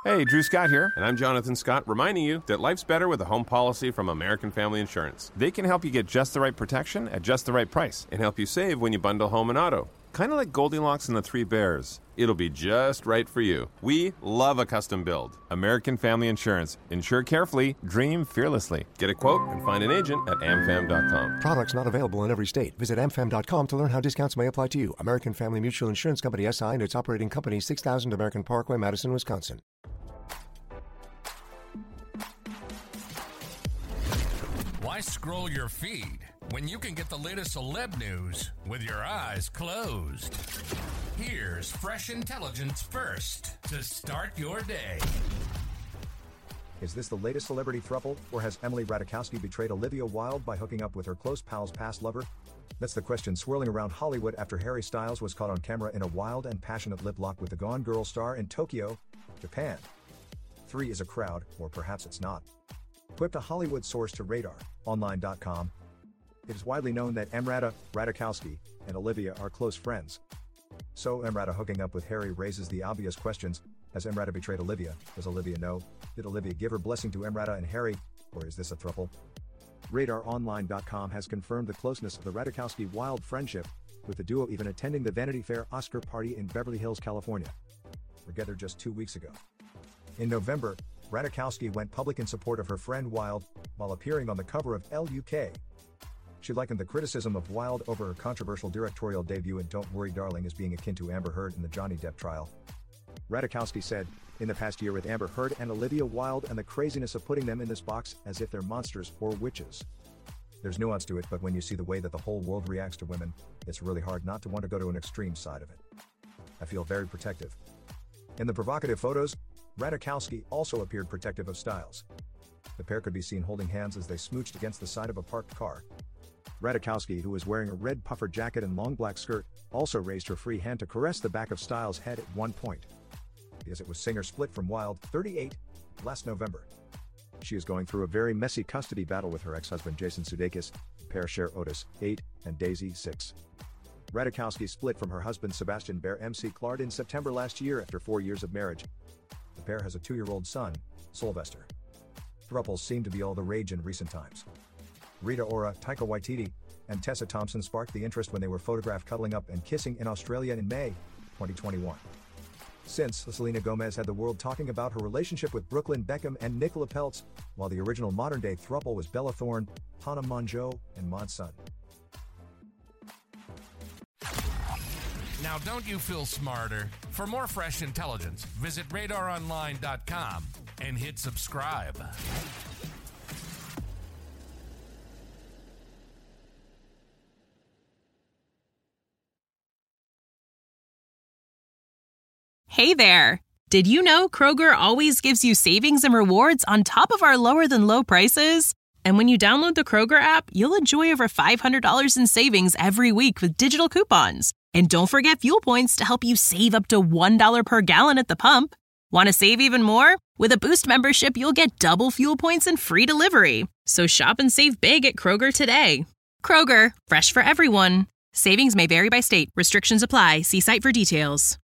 Hey, Drew Scott here. And I'm Jonathan Scott, reminding you that life's better with a home policy from American Family Insurance. They can help you get just the right protection at just the right price. And help you save when you bundle home and auto. Kind of like Goldilocks and the Three Bears. It'll be just right for you. We love a custom build. American Family Insurance. Insure carefully, dream fearlessly. Get a quote and find an agent at amfam.com. Products not available in every state. Visit amfam.com to learn how discounts may apply to you. American Family Mutual Insurance Company, SI, and its operating company, 6000 American Parkway, Madison, Wisconsin. Why scroll your feed when you can get the latest celeb news with your eyes closed? Here's fresh intelligence first to start your day. Is this the latest celebrity throuple, or has Emily Ratajkowski betrayed Olivia Wilde by hooking up with her close pal's past lover? That's the question swirling around Hollywood after Harry Styles was caught on camera in a wild and passionate lip lock with the Gone Girl star in Tokyo, Japan. 3 is a crowd, or perhaps it's not. Quipped a Hollywood source to RadarOnline.com. It is widely known that Emrata Ratajkowski and Olivia are close friends. So Emrata hooking up with Harry raises the obvious questions. Has Emrata betrayed Olivia? Does Olivia know? Did Olivia give her blessing to Emrata and Harry? Or is this a throuple? RadarOnline.com has confirmed the closeness of the Ratajkowski-Wilde friendship, with the duo even attending the Vanity Fair Oscar party in Beverly Hills, California. Together just 2 weeks ago. In November, Ratajkowski went public in support of her friend Wilde, while appearing on the cover of Elle UK. She likened the criticism of Wilde over her controversial directorial debut in Don't Worry Darling as being akin to Amber Heard in the Johnny Depp trial. Ratajkowski said, "In the past year with Amber Heard and Olivia Wilde and the craziness of putting them in this box as if they're monsters or witches. There's nuance to it, but when you see the way that the whole world reacts to women, it's really hard not to want to go to an extreme side of it. I feel very protective." In the provocative photos, Ratajkowski also appeared protective of Styles. The pair could be seen holding hands as they smooched against the side of a parked car. Ratajkowski, who was wearing a red puffer jacket and long black skirt, also raised her free hand to caress the back of Styles' head at one point. Because it was singer split from Wilde, 38, last November. She is going through a very messy custody battle with her ex-husband Jason Sudeikis. The pair share Otis, 8, and Daisy, 6. Ratajkowski split from her husband Sebastian Bear MC Claude in September last year after 4 years of marriage. The pair has a 2-year-old son, Sylvester. Thruples seem to be all the rage in recent times. Rita Ora, Taika Waititi, and Tessa Thompson sparked the interest when they were photographed cuddling up and kissing in Australia in May 2021. Since, Selena Gomez had the world talking about her relationship with Brooklyn Beckham and Nicola Peltz, while the original modern-day throuple was Bella Thorne, Hannah Mongeau, and Mod Sun. Now, don't you feel smarter? For more fresh intelligence, visit RadarOnline.com and hit subscribe. Hey there! Did you know Kroger always gives you savings and rewards on top of our lower-than-low prices? And when you download the Kroger app, you'll enjoy over $500 in savings every week with digital coupons. And don't forget fuel points to help you save up to $1 per gallon at the pump. Want to save even more? With a Boost membership, you'll get double fuel points and free delivery. So shop and save big at Kroger today. Kroger, fresh for everyone. Savings may vary by state. Restrictions apply. See site for details.